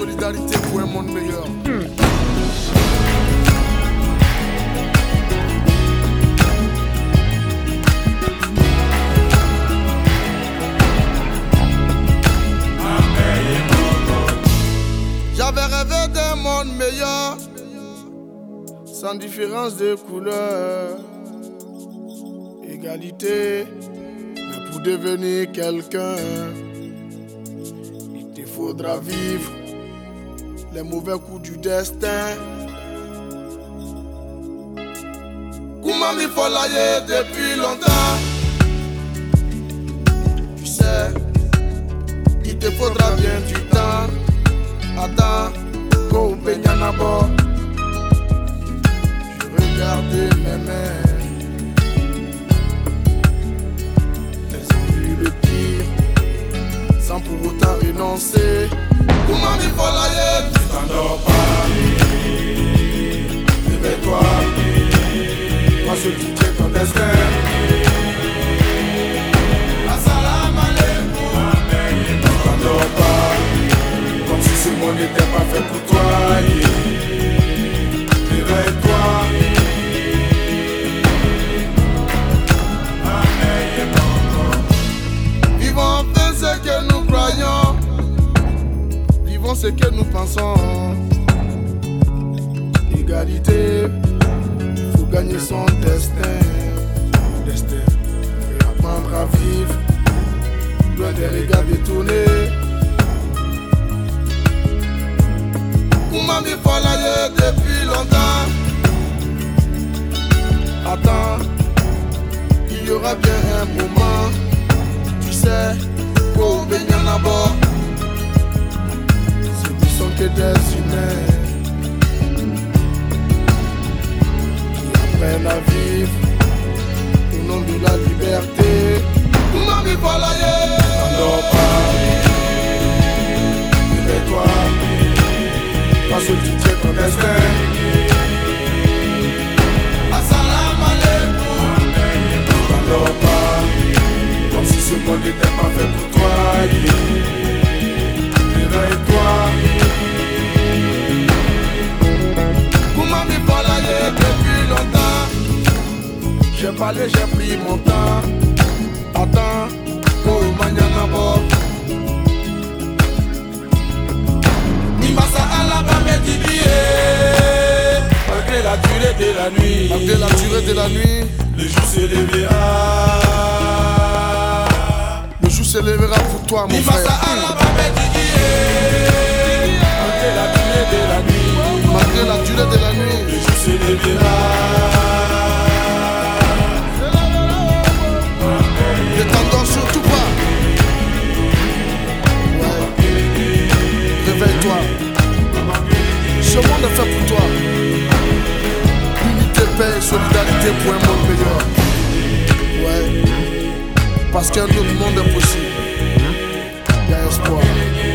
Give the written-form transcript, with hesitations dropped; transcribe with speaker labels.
Speaker 1: solidarité pour un monde meilleur. J'avais rêvé d'un monde meilleur, sans différence de couleur, égalité, mais pour devenir quelqu'un, il te faudra vivre les mauvais coups du destin. Comment il faut l'ailler depuis longtemps. Tu sais, il te faudra bien du temps. Attends, qu'on peigne en abord. Je regardais mes mains. Elles ont vu le pire, sans pour autant renoncer. Comment il faut l'aller, tu t'endors pas. Réveille-toi, moi je te tiens ton destin. Assalam alaikum, tu t'endors pas. Comme si ce monde n'était pas fait pour toi. Réveille-toi. Vivons enfin ce que nous croyons. Vivons ce que nous pensons. Égalité, il faut gagner son destin. Et apprendre à vivre loin des regards détournés. Comment il faut l'aller depuis longtemps. Attends, il y aura bien un moment. Tu sais, pour venir là-bas, ce ne sont que des humains qui apprennent à vivre au nom de la liberté. Comment il faut l'aller. T'endors pas, réveille-toi. Parce que tu tiens ton destin. Assalam alaikum. T'endors pas, comme si ce monde n'était pas fait pour toi. Réveille-toi. Comment il faut l'aller depuis longtemps. J'ai parlé, j'ai pris mon temps. Attends, pour mañana bord. Malgré la durée de la nuit, malgré la durée de la nuit, le jour se lèvera. Le jour se lèvera pour toi, mon frère. Malgré la durée de la nuit, malgré la durée de la nuit, le jour se lèvera. Ne t'endors surtout pas. Ouais. Réveille-toi. Ce monde est fait pour toi. Unité, paix et solidarité pour un monde meilleur. Ouais. Parce qu'un autre monde est possible. Il y a espoir.